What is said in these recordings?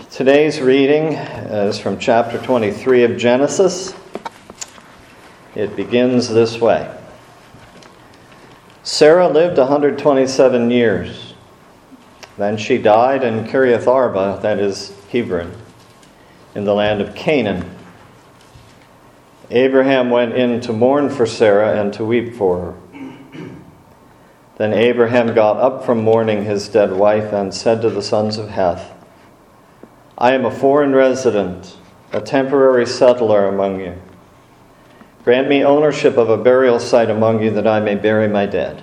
Today's reading is from chapter 23 of Genesis. It begins this way. Sarah lived 127 years. Then she died in Kiriath Arba, that is Hebron, in the land of Canaan. Abraham went in to mourn for Sarah and to weep for her. Then Abraham got up from mourning his dead wife and said to the sons of Heth, I am a foreign resident, a temporary settler among you. Grant me ownership of a burial site among you that I may bury my dead.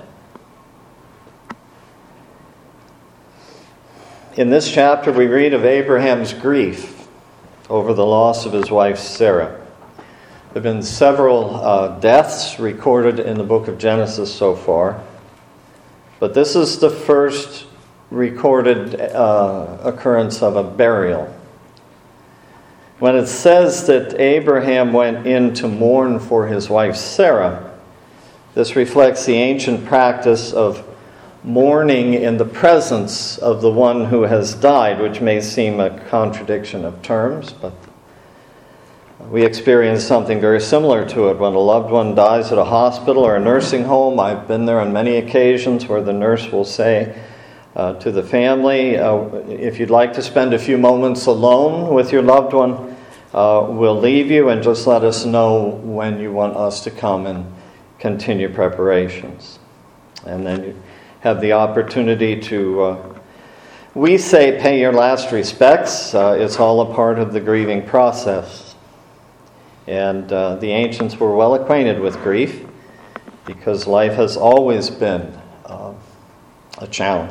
In this chapter, we read of Abraham's grief over the loss of his wife Sarah. There have been several deaths recorded in the book of Genesis so far, but this is the first recorded occurrence of a burial. When it says that Abraham went in to mourn for his wife Sarah, this reflects the ancient practice of mourning in the presence of the one who has died, which may seem a contradiction of terms, but we experience something very similar to it when a loved one dies at a hospital or a nursing home. I've been there on many occasions where the nurse will say to the family, if you'd like to spend a few moments alone with your loved one, we'll leave you and just let us know when you want us to come and continue preparations. And then you have the opportunity to, we say, pay your last respects. It's all a part of the grieving process. And the ancients were well acquainted with grief because life has always been a challenge.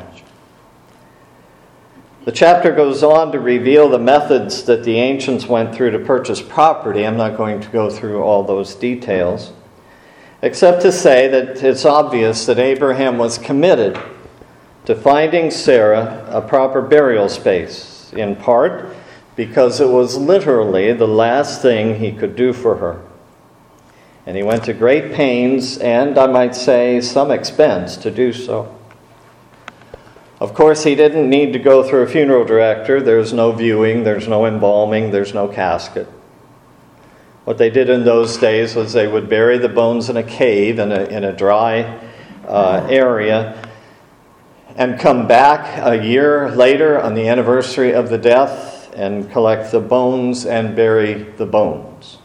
The chapter goes on to reveal the methods that the ancients went through to purchase property. I'm not going to go through all those details, except to say that it's obvious that Abraham was committed to finding Sarah a proper burial space, in part because it was literally the last thing he could do for her. And he went to great pains and, I might say, some expense to do so. Of course, he didn't need to go through a funeral director. There's no viewing, there's no embalming, there's no casket. What they did in those days was they would bury the bones in a cave in a dry area and come back a year later on the anniversary of the death and collect the bones and bury the bones.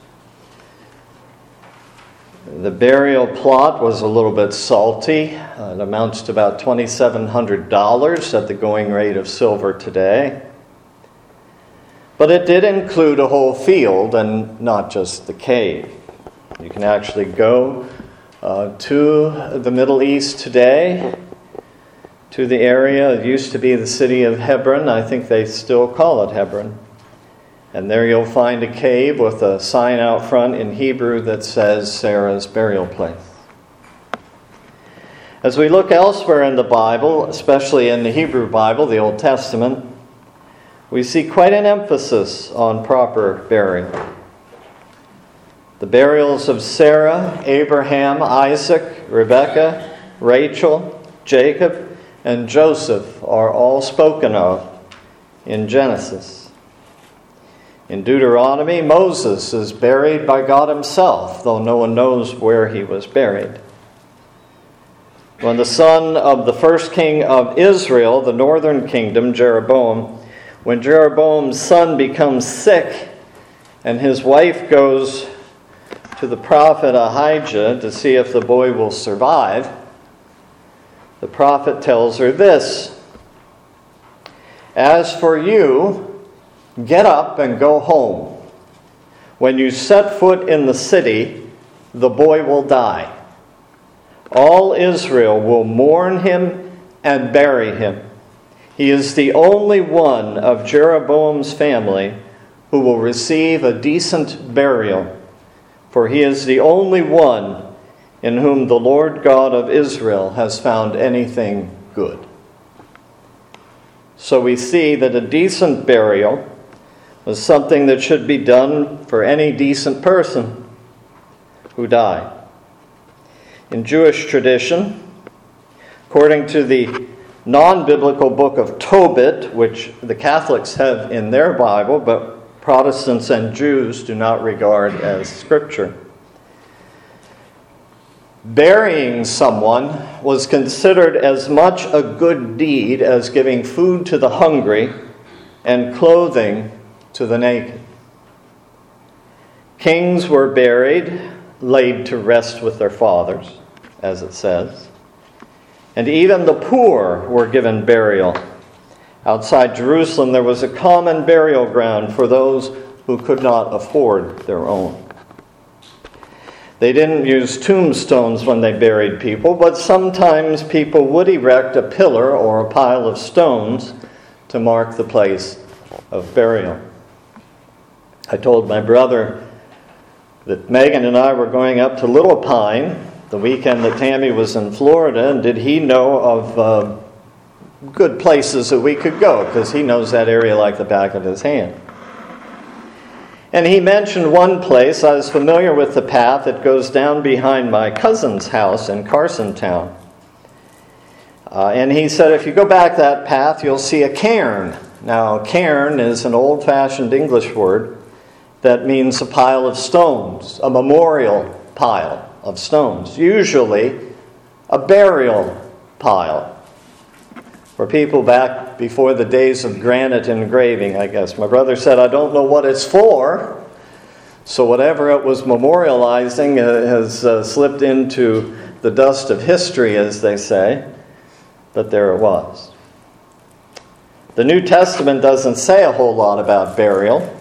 The burial plot was a little bit salty. It amounts to about $2,700 at the going rate of silver today. But it did include a whole field and not just the cave. You can actually go to the Middle East today, to the area. It used to be the city of Hebron. I think they still call it Hebron. And there you'll find a cave with a sign out front in Hebrew that says Sarah's burial place. As we look elsewhere in the Bible, especially in the Hebrew Bible, the Old Testament, we see quite an emphasis on proper burial. The burials of Sarah, Abraham, Isaac, Rebekah, Rachel, Jacob, and Joseph are all spoken of in Genesis. In Deuteronomy, Moses is buried by God himself, though no one knows where he was buried. When the son of the first king of Israel, the northern kingdom, Jeroboam, when Jeroboam's son becomes sick and his wife goes to the prophet Ahijah to see if the boy will survive, the prophet tells her this, "As for you, get up and go home. When you set foot in the city, the boy will die. All Israel will mourn him and bury him. He is the only one of Jeroboam's family who will receive a decent burial, for he is the only one in whom the Lord God of Israel has found anything good." So we see that a decent burial was something that should be done for any decent person who died. In Jewish tradition, according to the non-biblical book of Tobit, which the Catholics have in their Bible, but Protestants and Jews do not regard as Scripture. Burying someone was considered as much a good deed as giving food to the hungry and clothing to the naked. Kings were buried, laid to rest with their fathers, as it says. And even the poor were given burial. Outside Jerusalem, there was a common burial ground for those who could not afford their own. They didn't use tombstones when they buried people, but sometimes people would erect a pillar or a pile of stones to mark the place of burial. I told my brother that Megan and I were going up to Little Pine the weekend that Tammy was in Florida, and did he know of good places that we could go, because he knows that area like the back of his hand. And he mentioned one place. I was familiar with the path that goes down behind my cousin's house in Carsontown. And he said, if you go back that path, you'll see a cairn. Now, cairn is an old-fashioned English word that means a pile of stones, a memorial pile of stones, usually a burial pile for people back before the days of granite engraving, I guess. My brother said, I don't know what it's for, so whatever it was memorializing has slipped into the dust of history, as they say, but there it was. The New Testament doesn't say a whole lot about burial,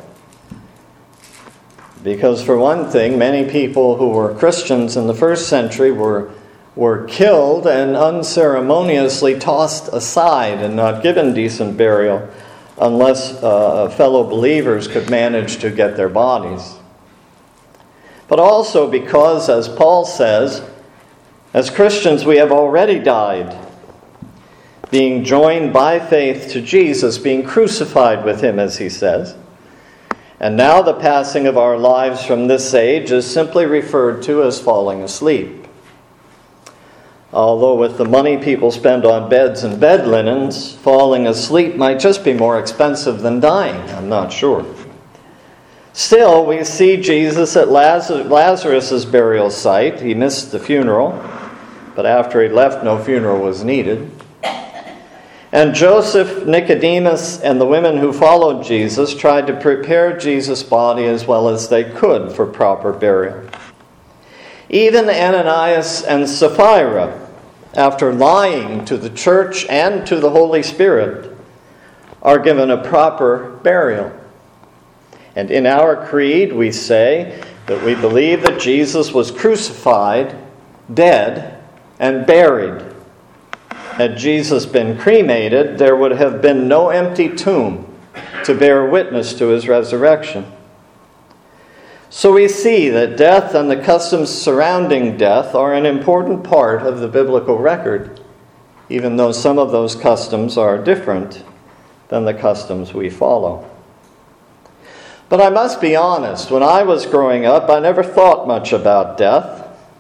because for one thing, many people who were Christians in the first century were killed and unceremoniously tossed aside and not given decent burial unless fellow believers could manage to get their bodies. But also because, as Paul says, as Christians we have already died, being joined by faith to Jesus, being crucified with him, as he says. And now the passing of our lives from this age is simply referred to as falling asleep. Although with the money people spend on beds and bed linens, falling asleep might just be more expensive than dying. I'm not sure. Still, we see Jesus at Lazarus' burial site. He missed the funeral, but after he left, no funeral was needed. And Joseph, Nicodemus, and the women who followed Jesus tried to prepare Jesus' body as well as they could for proper burial. Even Ananias and Sapphira, after lying to the church and to the Holy Spirit, are given a proper burial. And in our creed we say that we believe that Jesus was crucified, dead, and buried. Had Jesus been cremated, there would have been no empty tomb to bear witness to his resurrection. So we see that death and the customs surrounding death are an important part of the biblical record, even though some of those customs are different than the customs we follow. But I must be honest, when I was growing up, I never thought much about death.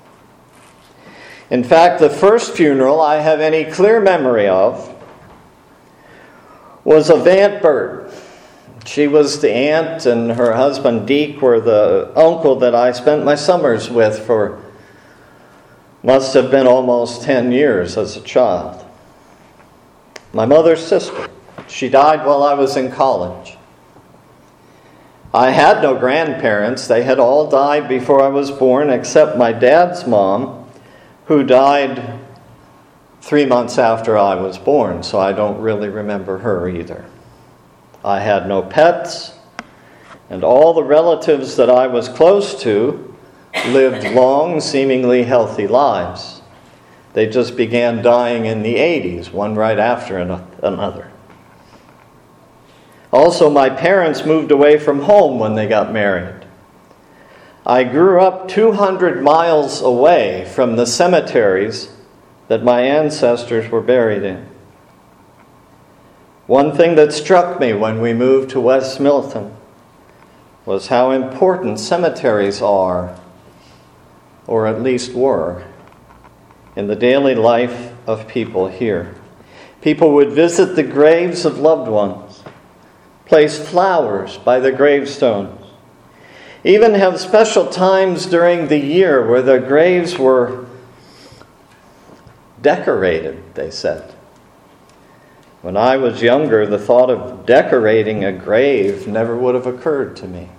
In fact, the first funeral I have any clear memory of was of Aunt Bert. She was the aunt, and her husband Deke were the uncle that I spent my summers with for must have been almost 10 years as a child. My mother's sister. She died while I was in college. I had no grandparents. They had all died before I was born, except my dad's mom, who died 3 months after I was born, so I don't really remember her either. I had no pets, and all the relatives that I was close to lived long, seemingly healthy lives. They just began dying in the 80s, one right after another. Also, my parents moved away from home when they got married. I grew up 200 miles away from the cemeteries that my ancestors were buried in. One thing that struck me when we moved to West Milton was how important cemeteries are, or at least were, in the daily life of people here. People would visit the graves of loved ones, place flowers by the gravestones, even have special times during the year where the graves were decorated, they said. When I was younger, the thought of decorating a grave never would have occurred to me.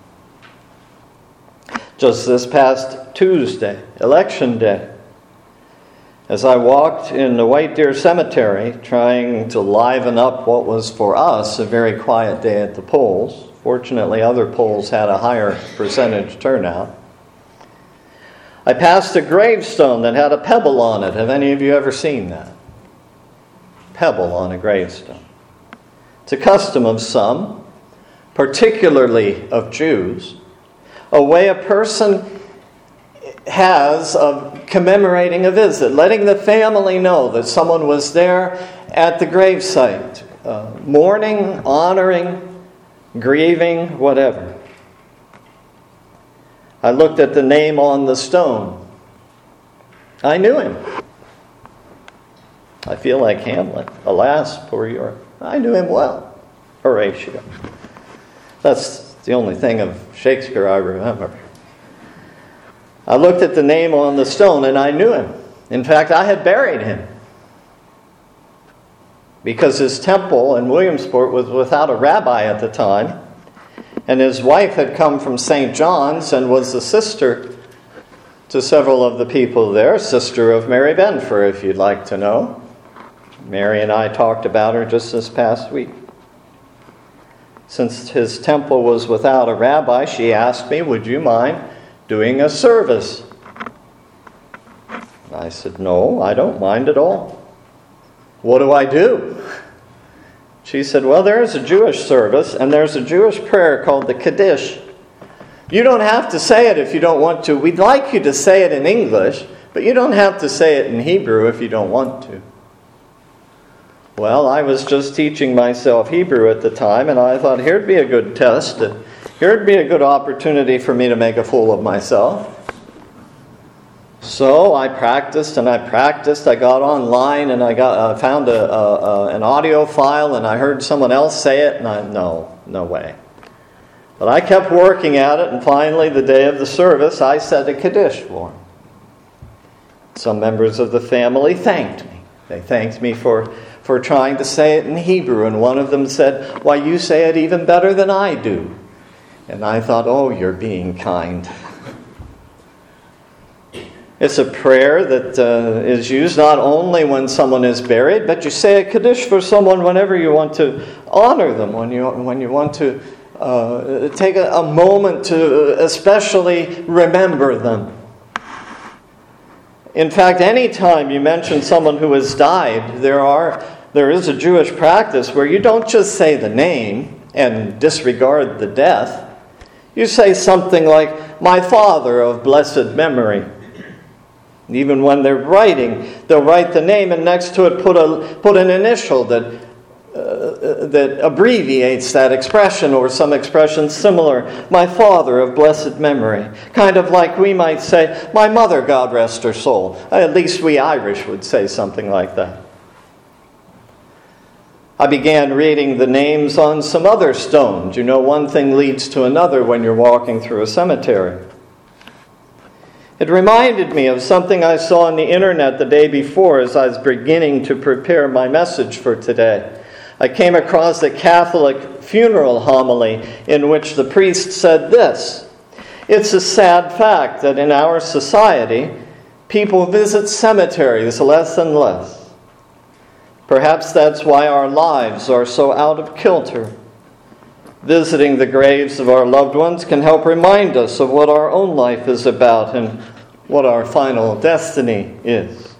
Just this past Tuesday, Election Day, as I walked in the White Deer Cemetery trying to liven up what was for us a very quiet day at the polls, fortunately other polls had a higher percentage turnout, I passed a gravestone that had a pebble on it. Have any of you ever seen that? Pebble on a gravestone. It's a custom of some, particularly of Jews, a way a person has of commemorating a visit, letting the family know that someone was there at the gravesite, mourning, honoring, grieving, whatever. I looked at the name on the stone. I knew him. I feel like Hamlet. Alas, poor Europe. I knew him well. Horatio. That's the only thing of Shakespeare I remember. I looked at the name on the stone and I knew him. In fact, I had buried him. Because his temple in Williamsport was without a rabbi at the time. And his wife had come from St. John's and was the sister to several of the people there. Sister of Mary Benfer, if you'd like to know. Mary and I talked about her just this past week. Since his temple was without a rabbi, she asked me, would you mind doing a service? I said, no, I don't mind at all. What do I do? She said, well, there's a Jewish service, and there's a Jewish prayer called the Kaddish. You don't have to say it if you don't want to. We'd like you to say it in English, but you don't have to say it in Hebrew if you don't want to. Well, I was just teaching myself Hebrew at the time, and I thought, here'd be a good test. Here'd be a good opportunity for me to make a fool of myself. So I practiced and I practiced. I got online and I found an audio file, and I heard someone else say it, and no way. But I kept working at it, and finally, the day of the service, I said a Kaddish for him. Some members of the family thanked me. They thanked me for trying to say it in Hebrew, and one of them said, why, you say it even better than I do. And I thought, oh, you're being kind. It's a prayer that is used not only when someone is buried, but you say a Kaddish for someone whenever you want to honor them, when you want to take a moment to especially remember them. In fact, any time you mention someone who has died, there is a Jewish practice where you don't just say the name and disregard the death. You say something like, my father of blessed memory. Even when they're writing, they'll write the name and next to it put an initial that abbreviates that expression, or some expression similar. My father of blessed memory. Kind of like we might say, my mother, God rest her soul. At least we Irish would say something like that. I began reading the names on some other stones. You know, one thing leads to another when you're walking through a cemetery. It reminded me of something I saw on the internet the day before as I was beginning to prepare my message for today. I came across a Catholic funeral homily in which the priest said this: it's a sad fact that in our society, people visit cemeteries less and less. Perhaps that's why our lives are so out of kilter. Visiting the graves of our loved ones can help remind us of what our own life is about and what our final destiny is.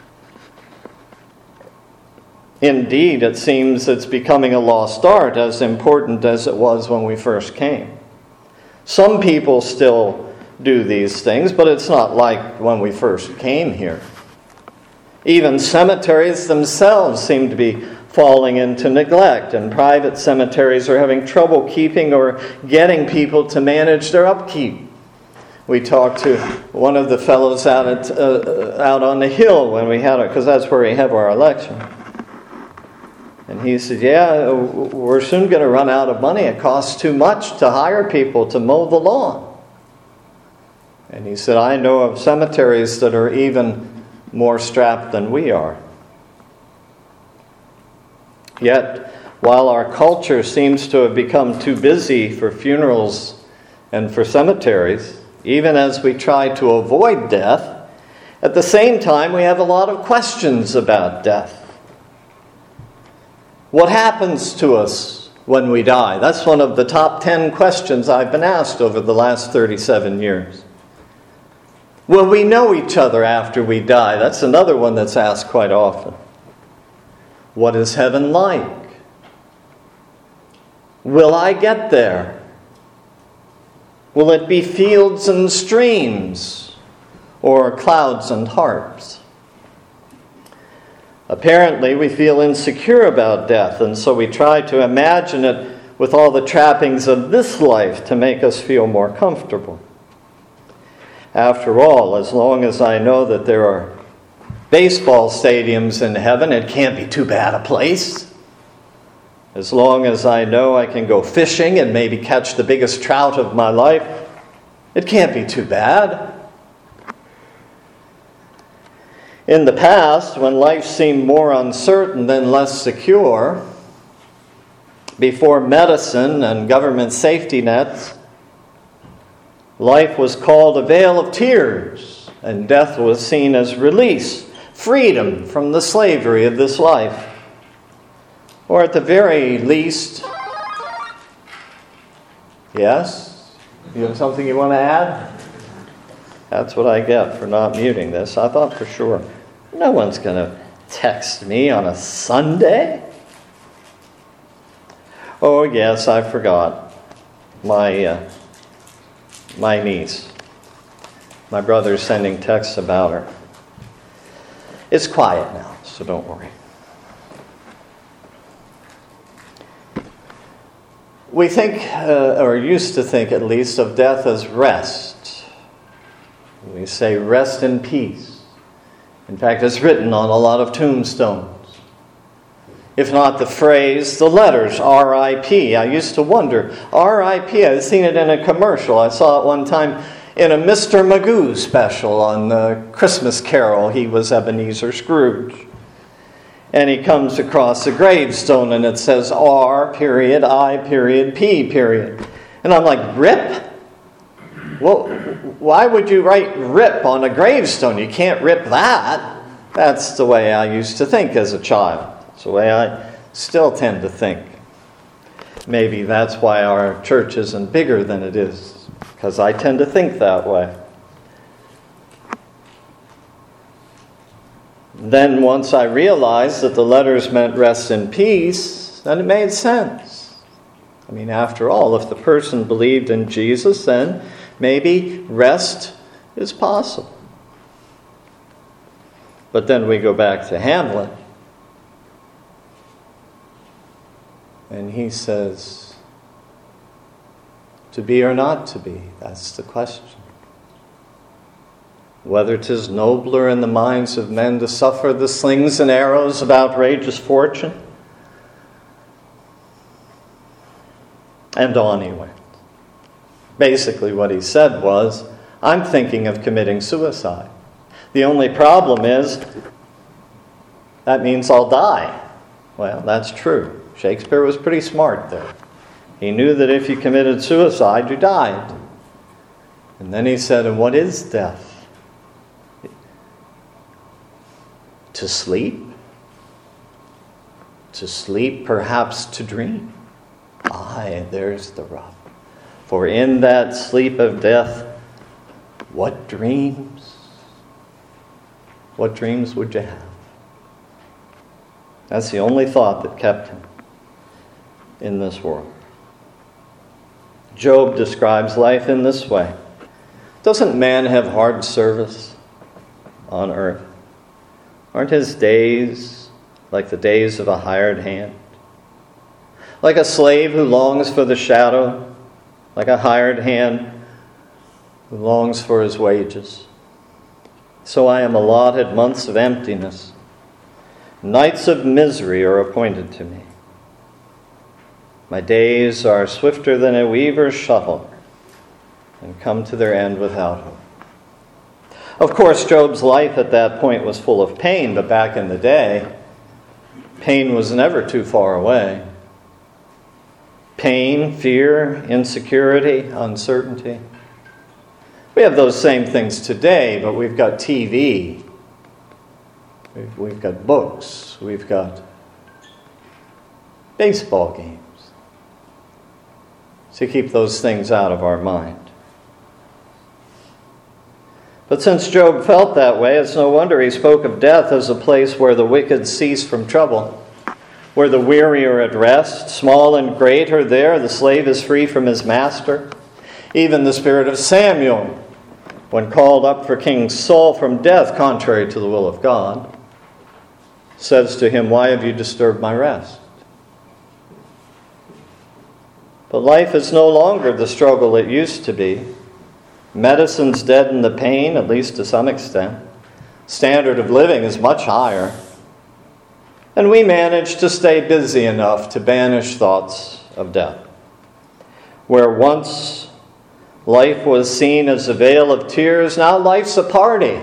Indeed, it seems it's becoming a lost art, as important as it was when we first came. Some people still do these things, but it's not like when we first came here. Even cemeteries themselves seem to be falling into neglect, and private cemeteries are having trouble keeping or getting people to manage their upkeep. We talked to one of the fellows out on the hill when we had it, because that's where we have our election. And he said, yeah, we're soon going to run out of money. It costs too much to hire people to mow the lawn. And he said, I know of cemeteries that are even more strapped than we are. Yet, while our culture seems to have become too busy for funerals and for cemeteries, even as we try to avoid death, at the same time we have a lot of questions about death. What happens to us when we die? That's one of the top 10 questions I've been asked over the last 37 years. Will we know each other after we die? That's another one that's asked quite often. What is heaven like? Will I get there? Will it be fields and streams or clouds and harps? Apparently, we feel insecure about death, and so we try to imagine it with all the trappings of this life to make us feel more comfortable. After all, as long as I know that there are baseball stadiums in heaven, it can't be too bad a place. As long as I know I can go fishing and maybe catch the biggest trout of my life, it can't be too bad. In the past, when life seemed more uncertain than less secure, before medicine and government safety nets, life was called a vale of tears, and death was seen as release, freedom from the slavery of this life. Or at the very least, yes? You have something you want to add? That's what I get for not muting this. I thought for sure, no one's going to text me on a Sunday. Oh, yes, I forgot. My niece. My brother's sending texts about her. It's quiet now, so don't worry. We think, or used to think at least, of death as rest. We say, rest in peace. In fact, it's written on a lot of tombstones. If not the phrase, the letters, R.I.P. I used to wonder, R.I.P. I've seen it in a commercial. I saw it one time in a Mr. Magoo special on the Christmas Carol. He was Ebenezer Scrooge. And he comes across a gravestone and it says R.I.P. And I'm like, RIP? Well, why would you write RIP on a gravestone? You can't rip that. That's the way I used to think as a child. It's the way I still tend to think. Maybe that's why our church isn't bigger than it is, because I tend to think that way. Then once I realized that the letters meant rest in peace, then it made sense. I mean, after all, if the person believed in Jesus, then maybe rest is possible. But then we go back to Hamlet. And he says, to be or not to be, that's the question. Whether 'tis nobler in the minds of men to suffer the slings and arrows of outrageous fortune. And on he went. Basically what he said was, I'm thinking of committing suicide. The only problem is, that means I'll die. Well, that's true. Shakespeare was pretty smart there. He knew that if you committed suicide, you died. And then he said, and what is death? To sleep? To sleep, perhaps to dream. Aye, there's the rub. For in that sleep of death, what dreams? What dreams would you have? That's the only thought that kept him in this world. Job describes life in this way. Doesn't man have hard service on earth? Aren't his days like the days of a hired hand? Like a slave who longs for the shadow, like a hired hand who longs for his wages. So I am allotted months of emptiness, Nights of misery are appointed to me. My days are swifter than a weaver's shuttle, and come to their end without hope. Of course, Job's life at that point was full of pain, but back in the day, pain was never too far away. Pain, fear, insecurity, uncertainty. We have those same things today, but we've got TV. We've got books. We've got baseball games to keep those things out of our mind. But since Job felt that way, it's no wonder he spoke of death as a place where the wicked cease from trouble, where the weary are at rest, small and great are there, the slave is free from his master. Even the spirit of Samuel, when called up for King Saul from death, contrary to the will of God, says to him, "Why have you disturbed my rest?" But life is no longer the struggle it used to be. Medicine's deadened the pain, at least to some extent. Standard of living is much higher. And we manage to stay busy enough to banish thoughts of death. Where once life was seen as a vale of tears, now life's a party.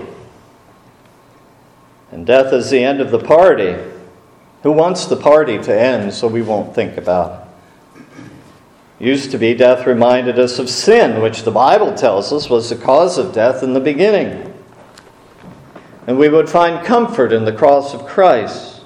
And death is the end of the party. Who wants the party to end so we won't think about it? Used to be, death reminded us of sin, which the Bible tells us was the cause of death in the beginning. And we would find comfort in the cross of Christ.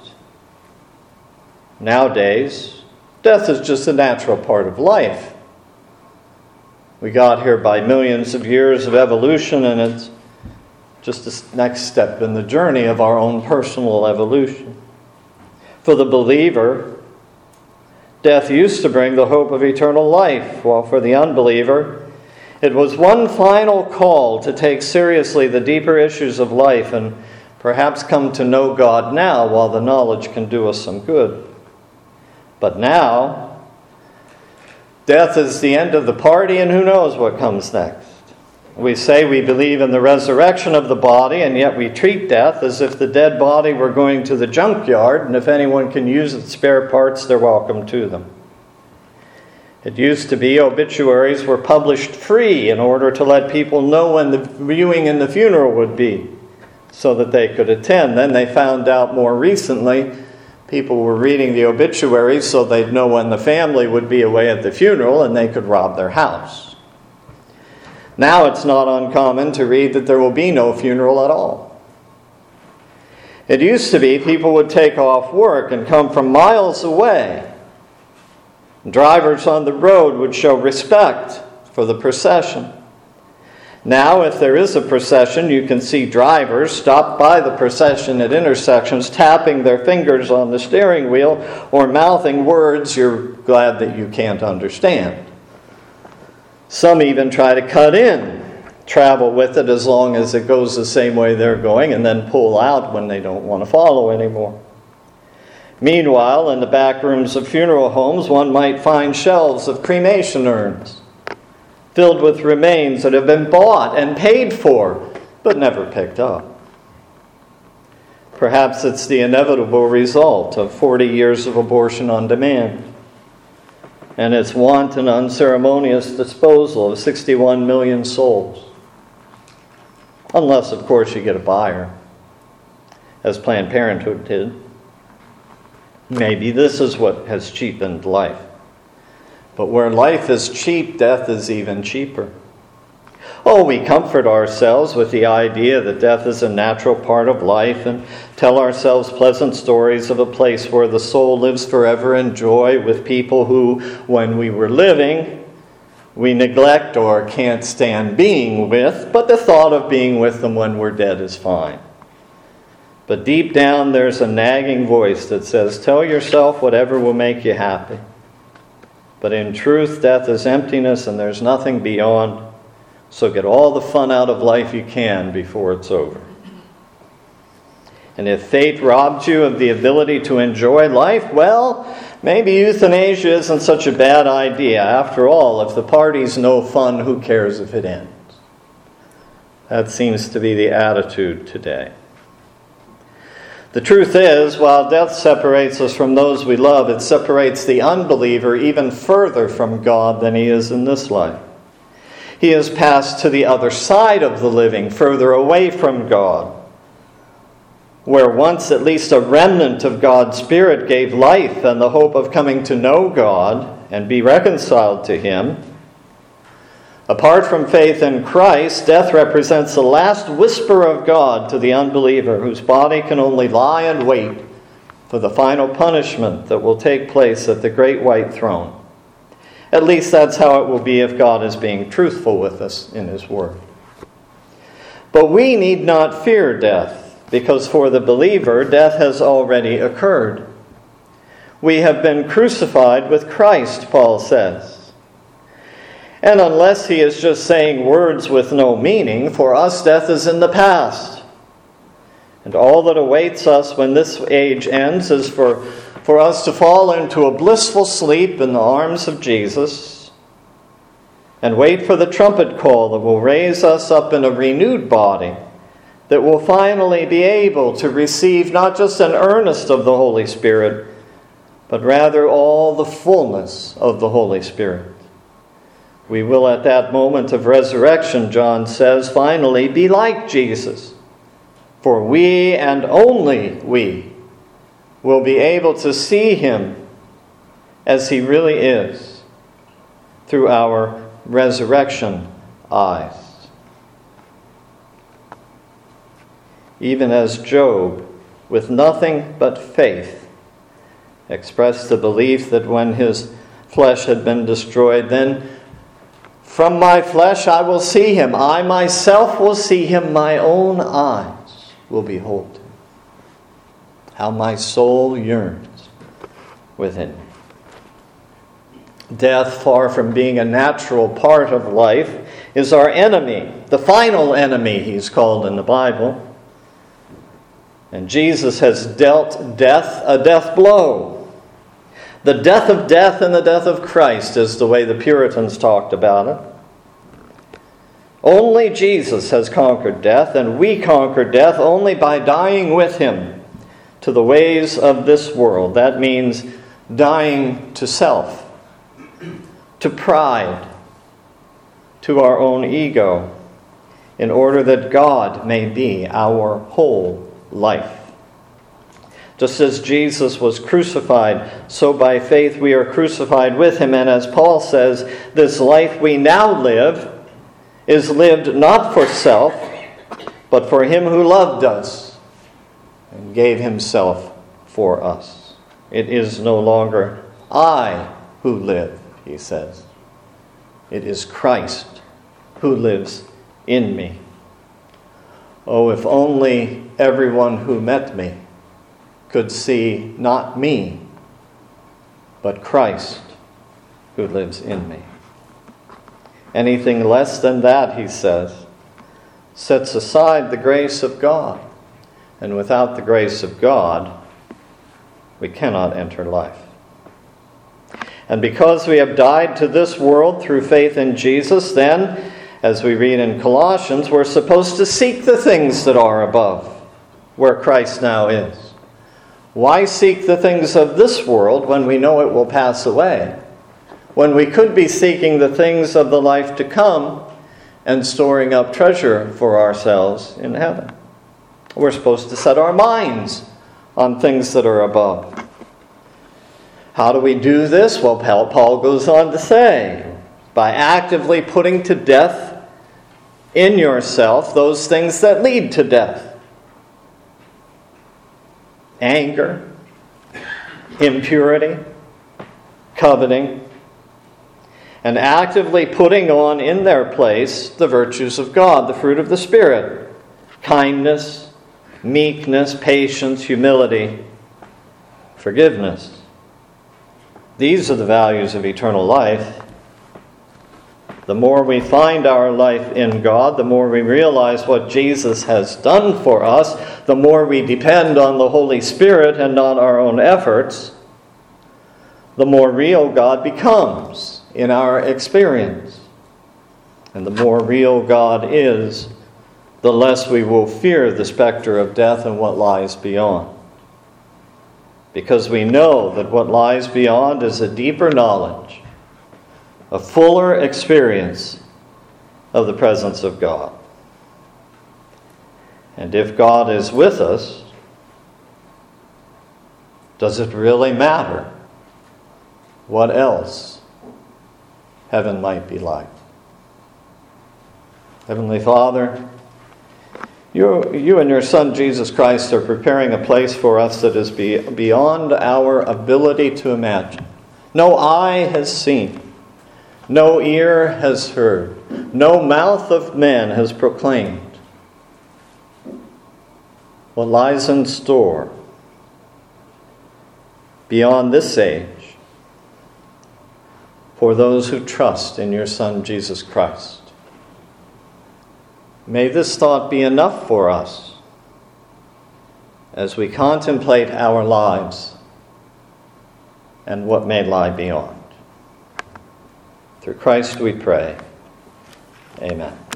Nowadays, death is just a natural part of life. We got here by millions of years of evolution, and it's just the next step in the journey of our own personal evolution. For the believer, death used to bring the hope of eternal life, while for the unbeliever, it was one final call to take seriously the deeper issues of life and perhaps come to know God now while the knowledge can do us some good. But now, death is the end of the party, and who knows what comes next. We say we believe in the resurrection of the body, and yet we treat death as if the dead body were going to the junkyard, and if anyone can use its spare parts, they're welcome to them. It used to be obituaries were published free in order to let people know when the viewing and the funeral would be, so that they could attend. Then they found out more recently people were reading the obituaries so they'd know when the family would be away at the funeral and they could rob their house. Now it's not uncommon to read that there will be no funeral at all. It used to be people would take off work and come from miles away. Drivers on the road would show respect for the procession. Now, if there is a procession, you can see drivers stop by the procession at intersections, tapping their fingers on the steering wheel or mouthing words you're glad that you can't understand. Some even try to cut in, travel with it as long as it goes the same way they're going, and then pull out when they don't want to follow anymore. Meanwhile, in the back rooms of funeral homes, one might find shelves of cremation urns filled with remains that have been bought and paid for, but never picked up. Perhaps it's the inevitable result of 40 years of abortion on demand and its wanton, unceremonious disposal of 61 million souls. Unless, of course, you get a buyer, as Planned Parenthood did. Maybe this is what has cheapened life. But where life is cheap, death is even cheaper. Oh, we comfort ourselves with the idea that death is a natural part of life and tell ourselves pleasant stories of a place where the soul lives forever in joy with people who, when we were living, we neglect or can't stand being with, but the thought of being with them when we're dead is fine. But deep down there's a nagging voice that says, tell yourself whatever will make you happy. But in truth, death is emptiness and there's nothing beyond. So get all the fun out of life you can before it's over. And if fate robbed you of the ability to enjoy life, well, maybe euthanasia isn't such a bad idea. After all, if the party's no fun, who cares if it ends? That seems to be the attitude today. The truth is, while death separates us from those we love, it separates the unbeliever even further from God than he is in this life. He has passed to the other side of the living, further away from God, where once at least a remnant of God's Spirit gave life and the hope of coming to know God and be reconciled to Him. Apart from faith in Christ, death represents the last whisper of God to the unbeliever, whose body can only lie and wait for the final punishment that will take place at the great white throne. At least that's how it will be if God is being truthful with us in His Word. But we need not fear death, because for the believer, death has already occurred. We have been crucified with Christ, Paul says. And unless he is just saying words with no meaning, for us death is in the past. And all that awaits us when this age ends is for us to fall into a blissful sleep in the arms of Jesus and wait for the trumpet call that will raise us up in a renewed body that will finally be able to receive not just an earnest of the Holy Spirit, but rather all the fullness of the Holy Spirit. We will at that moment of resurrection, John says, finally be like Jesus. For we and only we will be able to see Him as He really is through our resurrection eyes. Even as Job, with nothing but faith, expressed the belief that when his flesh had been destroyed, then from my flesh I will see Him. I myself will see Him. My own eyes will behold Him. How my soul yearns within me. Death, far from being a natural part of life, is our enemy. The final enemy, he's called in the Bible. And Jesus has dealt death a death blow. The death of death and the death of Christ is the way the Puritans talked about it. Only Jesus has conquered death, and we conquer death only by dying with Him to the ways of this world. That means dying to self, to pride, to our own ego, in order that God may be our whole life. Just as Jesus was crucified, so by faith we are crucified with Him. And as Paul says, this life we now live is lived not for self, but for Him who loved us and gave Himself for us. It is no longer I who live, he says. It is Christ who lives in me. Oh, if only everyone who met me could see not me, but Christ who lives in me. Anything less than that, he says, sets aside the grace of God. And without the grace of God, we cannot enter life. And because we have died to this world through faith in Jesus, then, as we read in Colossians, we're supposed to seek the things that are above, where Christ now is. Why seek the things of this world when we know it will pass away? When we could be seeking the things of the life to come and storing up treasure for ourselves in heaven. We're supposed to set our minds on things that are above. How do we do this? Well, Paul goes on to say, by actively putting to death in yourself those things that lead to death. Anger, impurity, coveting, and actively putting on in their place the virtues of God, the fruit of the Spirit, kindness, meekness, patience, humility, forgiveness. These are the values of eternal life. The more we find our life in God, the more we realize what Jesus has done for us, the more we depend on the Holy Spirit and not our own efforts, the more real God becomes in our experience. And the more real God is, the less we will fear the specter of death and what lies beyond. because we know that what lies beyond is a deeper knowledge, a fuller experience of the presence of God. And if God is with us, does it really matter what else heaven might be like? Heavenly Father, you and your Son Jesus Christ are preparing a place for us that is beyond our ability to imagine. No eye has seen, no ear has heard, no mouth of man has proclaimed what lies in store beyond this age for those who trust in your Son Jesus Christ. May this thought be enough for us as we contemplate our lives and what may lie beyond. Through Christ we pray. Amen.